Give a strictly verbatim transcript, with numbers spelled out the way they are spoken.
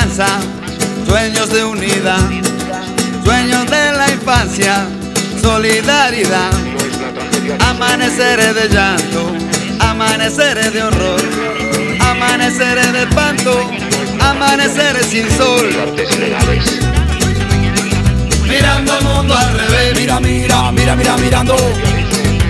esperanza, sueños de unidad, sueños de la infancia, solidaridad. Amaneceres de llanto, amaneceres de horror, amaneceres de espanto, amaneceres sin sol. Mirando al mundo al revés, Mira, mira, mira, mira, mirando.